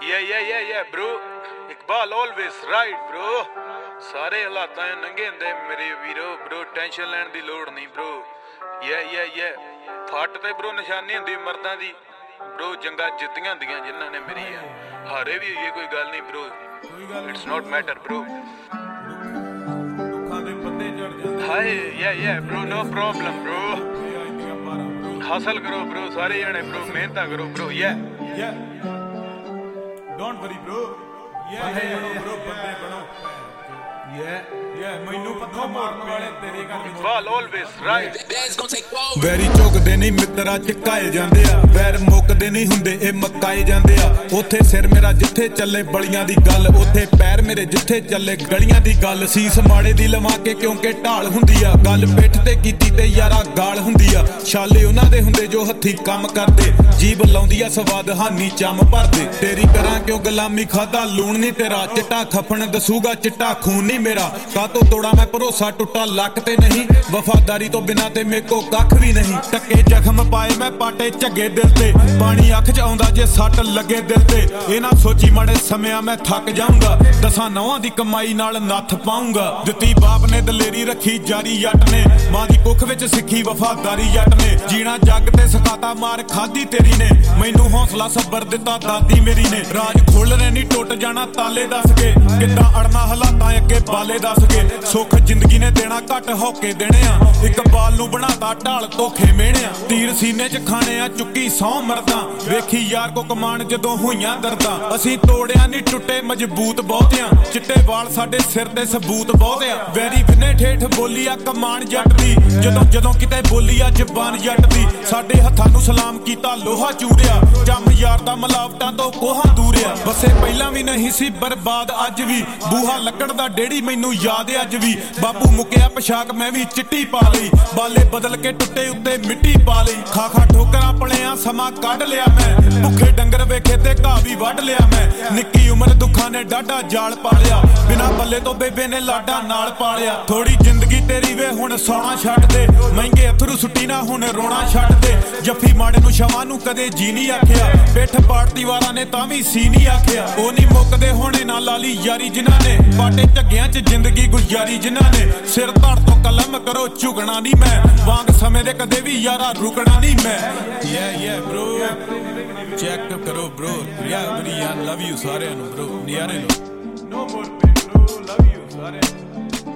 Yeah, bro. Iqbal always right, bro. ਸਾਰੇ ਹਾਲਾਤਾਂ ਨੰਗੇ ਹੁੰਦੇ ਮੇਰੇ ਵੀਰੋ bro, ਟੈਨਸ਼ਨ ਲੈਣ ਦੀ ਲੋੜ ਨਹੀਂ bro. Yeah. ਫੱਟ ਤੇ bro ਨਿਸ਼ਾਨੀ ਹੁੰਦੀ ਮਰਦਾਂ ਦੀ bro, ਜੰਗਾਂ ਜਿੱਤੀਆਂ ਹੁੰਦੀਆਂ ਜਿਨ੍ਹਾਂ ਨੇ ਮੇਰੀ ਆ ਹਾਰੇ ਵੀ ਇਹ ਕੋਈ ਗੱਲ ਨਹੀਂ bro. It's not matter bro. ਦੁੱਖਾਂ ਦੇ ਪੱਤੇ ਝੜ ਜਾਂਦੇ ਹਾਏ yeah bro, no problem bro. ਹਾਸਲ ਕਰੋ bro, ਸਾਰੇ ਜਣੇ bro, ਮਿਹਨਤਾਂ ਕਰੋ bro. Yeah. Don't worry bro. Bro, ਬੰਦੇ ਬਣੋ. ਮੈਨੂੰ ਪੱਥਰ ਮਾਰਨ ਵਾਲੇ ਤੇਰੇ ਘਰ ਵਿੱਚ Iqbal always right. ਵੈਰੀ ਚੁੱਕਦੇ ਨਹੀਂ ਮਿੱਤਰਾ ਚਕਾਏ ਜਾਂਦੇ ਆ, ਵੈਰ ਮੁੱਕਦੇ ਨਹੀਂ ਹੁੰਦੇ ਇਹ ਮਕਾਏ ਜਾਂਦੇ ਆ। ਉੱਥੇ ਸਿਰ ਮੇਰਾ ਜਿੱਥੇ ਚੱਲੇ ਬਲੀਆਂ ਦੀ ਗੱਲ, ਉੱਥੇ ਪੈਰ ਮੇਰੇ ਜਿੱਥੇ ਚੱਲੇ ਗਲੀਆਂ ਦੀ ਗੱਲ। ਸੀਸ ਮਾੜੇ ਦੀ ਲਵਾ ਕੇ ਕਿਉਂਕਿ ਢਾਲ ਹੁੰਦੀ ਆ, ਗੱਲ ਪਿੱਠ ਤੇ ਕੀਤੀ ਤੇ ਯਾਰਾ ਗਾਲ ਹੁੰਦੀ ਆ। ਛਾਲੇ ਉਹਨਾਂ ਦੇ ਹੁੰਦੇ ਜੋ ਹੱਥੀ ਕੰਮ ਕਰਦੇ, ਜੀਭ ਲਾਉਂਦੀ ਆ ਸਵਾਦ ਹਾਨੀ ਚੰਮ ਭਰਦੇ। ਤੇਰੀ ਕਰਾਂ ਕਿਉਂ ਗੁਲਾਮੀ, ਖਾਦਾ ਲੂਣ ਨਹੀਂ ਤੇਰਾ, ਚਿੱਟਾ ਖੱਫਣ ਦਸੂਗਾ ਚਿੱਟਾ ਖੂਨ ਨਹੀਂ ਮੇਰਾ। ਕਾਤੋਂ ਤੋੜਾ ਮੈਂ ਭਰੋਸਾ ਟੁੱਟਾ ਲੱਕ ਤੇ ਨਹੀਂ, ਵਫਾਦਾਰੀ ਤੋਂ ਬਿਨਾਂ ਤੇ ਮੇਰੇ ਕੋ ਕੱਖ ਵੀ ਨਹੀਂ। ਟੱਕੇ ਜ਼ਖਮ ਪਾਏ ਮੈਂ ਪਾਟੇ ਝੱਗੇ ਦਿਲ ਤੇ, ਪਾਣੀ ਅੱਖ 'ਚ ਆਉਂਦਾ ਜੇ ਸੱਟ ਲੱਗੇ ਦਿਲ ਤੇ। ਇਹ ਨਾ ਸੋਚੀ ਮਾੜੇ ਸਮਿਆਂ ਮੈਂ ਥੱਕ ਜਾਊਂਗਾ, ਦਸਾਂ ਨੌਆਂ ਦੀ ਕਮਾਈ ਨਾਲ ਨੱਥ ਪਾਊਂਗਾ। ਦਿੱਤੀ ਬਾਪ ਨੇ ਦਲੇਰੀ ਰੱਖੀ ਜਾਰੀ ਜੱਟ ਨੇ, ਮਾਂ ਦੀ ਕੁੱਖ ਵਿੱਚ ਸਿੱਖੀ ਵਫਾਦਾਰੀ ਜੱਟ ਨੇ। ਜੀਣਾ ਜੱਗ ਤੇ ਸਕਾਤਾ ਮਾਰ ਖਾਦੀ ਤੇਰੀ ਨੇ, ਮੈਨੂੰ ਹੌਸਲਾ ਸਬਰ ਦਿੱਤਾ ਦਾਦੀ ਮੇਰੀ ਨੇ। ਰਾਜ ਖੋਲ੍ਹਣੇ ਨਹੀਂ ਟੁੱਟ ਜਾਣਾ ਤਾਲੇ ਦੱਸ ਕੇ, ਕਿੱਦਾਂ ਅੜਨਾ ਹਾਲਾਤਾਂ ਅੱਗੇ ਬਾਲੇ ਦੱਸ ਕੇ। ਸੁੱਖ ਜ਼ਿੰਦਗੀ ਨੇ ਦੇਣਾ ਘੱਟ ਹੌਕੇ ਦੇਣੇ ਆ, ਇਕਬਾਲ ਨੂੰ ਬਣਾਤਾ ਢਾਲ ਧੋਖੇ ਮਿਹਣਿਆ। ਤੀਰ ਸੀਨੇ 'ਚ ਖਾਣੇ ਆ ਚੁੱਕੀ ਸਹੁੰ ਮਰਦਾਂ, ਵੇਖੀ ਯਾਰ ਕੋ ਕਮਾਨ ਜਦੋਂ ਹੋਈਆਂ ਦਰਦਾਂ। ਅਸੀਂ ਤੋੜਿਆ ਨਹੀਂ ਟੁੱਟੇ ਮਜ਼ਬੂਤ ਬਹੁਤ ਆ, ਚਿੱਟੇ ਵਾਲ ਸਾਡੇ ਸਿਰ ਤੇ ਸਬੂਤ ਬਹੁਤ ਆ। ਵੈਰੀ ਵਿਨੇ ਠੇਠ ਬੋਲੀ ਆ ਕਮਾਨ ਜੱਟ ਦੀ, ਜਦੋਂ ਕਿਤੇ ਬੋਲੀ ਆ ਜ਼ਬਾਨ ਜੱਟ ਦੀ। ਸਾਡੇ ਹੱਥਾਂ ਨੂੰ ਸਲਾਮ ਕੀਤਾ ਲੋਹਾ ਚੂੜਿਆ, ਜੰਮ ਯਾਰ ਦਾ ਮਿਲਾਵਟਾਂ ਤੋਂ ਕੋਹਾਂ ਦੂਰਿਆ। ਬਸੇ ਪਹਿਲਾਂ ਵੀ ਨਹੀਂ ਸੀ ਬਰਬਾਦ ਅੱਜ ਵੀ, ਬੂਹਾ ਲੱਕੜ ਦਾ ਡੇੜੀ ਮੈਨੂੰ ਯਾਦ ਅੱਜ ਵੀ। ਬਾਪੂ ਮੁੱਕਿਆ ਪੋਸ਼ਾਕ ਮੈਂ ਵੀ ਚਿੱਟੀ ਪਾ ਲਈ, ਬਾਲੇ ਬਦਲ ਕੇ ਟੁੱਟੇ ਉੱਤੇ ਮਿੱਟੀ ਪਾ ਲਈ। ਖਾ ਠੋਕਰਾਂ ਪਲਿਆਂ ਸਮਾਂ ਕੱਢ ਲਿਆ ਮੈਂ, ਭੁੱਖੇ ਡੰਗਰ ਵੇਖੇ ਤੇ ਘਾਹ ਵੀ ਵੱਢ ਲਿਆ ਮੈਂ। ਨਿੱਕੀ ਉਮਰ ਦੁੱਖਾਂ ਨੇ ਡਾਢਾ ਜਾਲ ਪਾਲਿਆ, ਬਿਨਾਂ ਬੱਲੇ ਤੋਂ ਬੇਬੇ ਨੇ ਲਾਡਾ ਨਾਲ ਪਾਲਿਆ। ਥੋੜੀ ਜ਼ਿੰਦਗੀ ਤੇਰੀ ਵੇ ਹੁਣ ਸੌਣਾ ਛੱਡ ਦੇ, ਮਹਿੰਗੇ ਅਥਰੂ ਸੁੱਟੀ ਨਾ ਹੁਣ ਰੋਣਾ ਛੱਡ ਦੇ। ਜੱਫੀ ਮਾੜੇ ਨੂੰ ਸ਼ਵਾਂ ਨੂੰ ਕਦੇ ਜੀ ਨਹੀਂ ਆਖਿਆ, ਪਿੱਠ ਪਾੜਤੀ ਵਾਰਾਂ ਨੇ ਤਾਂ ਵੀ ਸੀ ਨਹੀਂ ਆਖਿਆ। ਉਹ ਨਹੀਂ ਮੁੱਕਦੇ ਹੋਣੇ ਨਾ ਲਾਲੀ ਯਾਰੀ ਜਿਨ੍ਹਾਂ ਨੇ, ਪਾਟੇ ਝੱਗਿਆਂ 'ਚ ਜ਼ਿੰਦਗੀ ਗੁਜ਼ਾਰੀ ਜਿਨ੍ਹਾਂ ਨੇ। ਸਿਰ ਧੜ ਤੋਂ ਕਲਮ ਕਰੋ ਝੁਕਣਾ ਨਹੀਂ ਮੈਂ, ਵਾਂਗ ਸਮੇਂ ਦੇ ਕਦੇ ਵੀ ਯਾਰਾ ਰੁਕਣਾ ਨਹੀਂ ਮੈਂ। Yeah bro, ਚੈੱਕ ਕਰੋ bro, ਲਵ ਯੂ ਸਾਰਿਆਂ ਨੂੰ bro, ਨਿਆਰੇ low. No more pain bro, love you ਸਾਰਿਆਂ ਨੂੰ।